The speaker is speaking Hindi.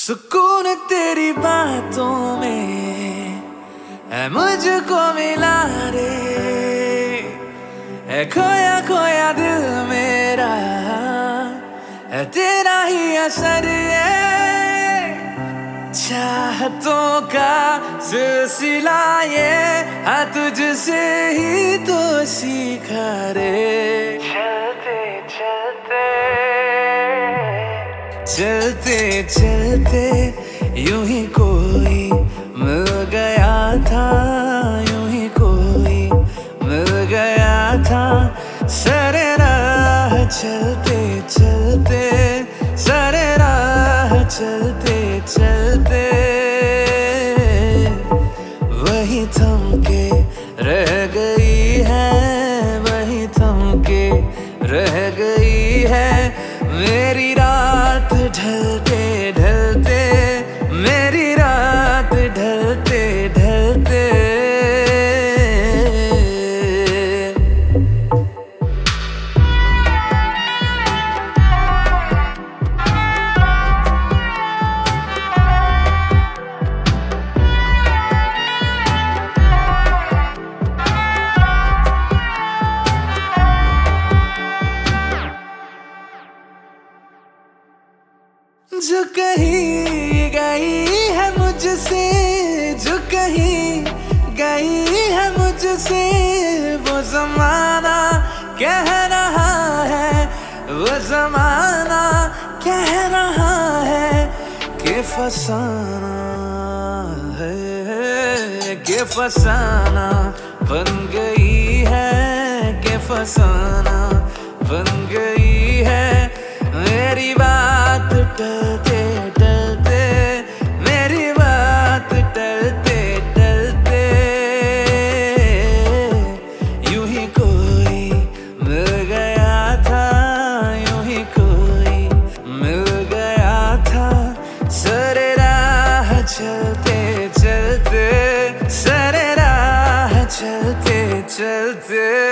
सुकून तेरी बातों में है मुझको मिला रे, है खोया खोया दिल मेरा, है तेरा ही असर है। चाहतों का सिलसिला ये है तुझसे ही तो सीखा रे। चलते चलते चलते चलते यूं ही कोई मिल गया था, यूं ही कोई मिल गया था। सरे राह चलते चलते, सरे राह चलते चलते वही थम के रह गई है, वही थम के रह गई है मेरी रात ढलते ढलते, मेरी रात ढलते ढलते। जो कहीं गई है मुझसे, जो कहीं गई है मुझसे, वो जमाना कह रहा है, वो जमाना कह रहा है कि फसाना है, कि फसाना बन गई है, कि फसाना बन गई है मेरी बात टलते टलते, मेरी बात टलते टलते। यूं ही कोई मिल गया था, यूं ही कोई मिल गया था। सरे राह चलते चलते, सरे राह चलते चलते।